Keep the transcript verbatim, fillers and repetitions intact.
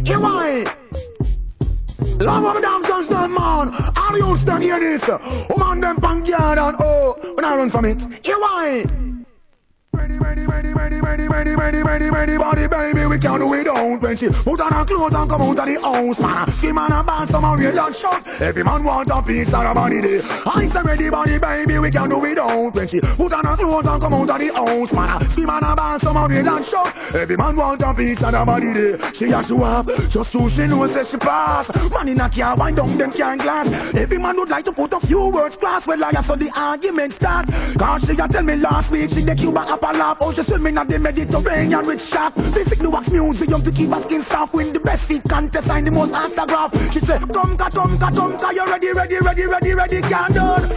You why? Love of them just that man. All you stand hear this. Woman them punk yard and oh, when I run from it. You why? Ready, ready, ready, ready, ready, ready, ready, ready, ready, body, baby, we can't do it out when she put on her clothes and come out of the house, man. Scream on her band, some of real and shout. Every man want a piece of her body day. I say ready, body, baby, we can't do it out when she put on her clothes and come out of the house, man. Scream on her band, some of real and shout. Every man want a piece of her body day. She a show up, just so she knows that she pass. Man in a car, wind down them can glass. Every man would like to put a few words class. Well, I saw the argument start. Cause she a tell me last week she get you back up a laugh. Oh, she said me not the Mediterranean with shark. Visit the wax museum to keep her skin soft. Win the best feet contest and the most autograph. She said, come ka, come ka, come ka, you ready, ready, ready, ready, ready, can't done.